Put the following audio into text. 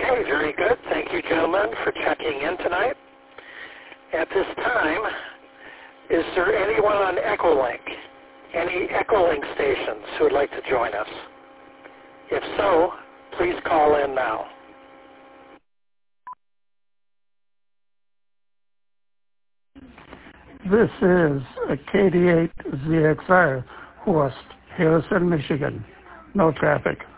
Okay, very good. Thank you, gentlemen, for checking in tonight. At this time, is there anyone on Echolink, any Echolink stations who would like to join us? If so, please call in now. This is a KD8ZXR, West Harrison, Michigan. No traffic.